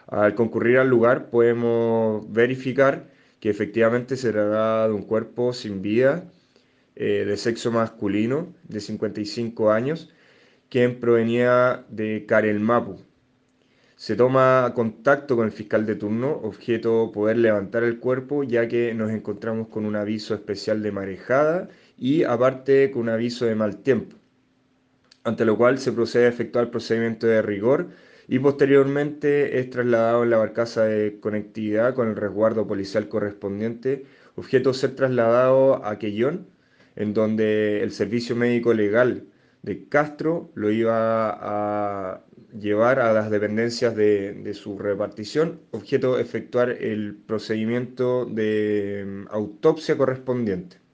Al concurrir al lugar podemos verificar que efectivamente se trata de un cuerpo sin vida, de sexo masculino, de 55 años, quien provenía de Carelmapu. Se toma contacto con el fiscal de turno, objeto poder levantar el cuerpo, ya que nos encontramos con un aviso especial de marejada y aparte con un aviso de mal tiempo, ante lo cual se procede a efectuar el procedimiento de rigor y posteriormente es trasladado en la barcaza de conectividad con el resguardo policial correspondiente, objeto ser trasladado a Quellón, en donde el servicio médico legal de Castro lo iba a llevar a las dependencias de su repartición, objeto efectuar el procedimiento de autopsia correspondiente.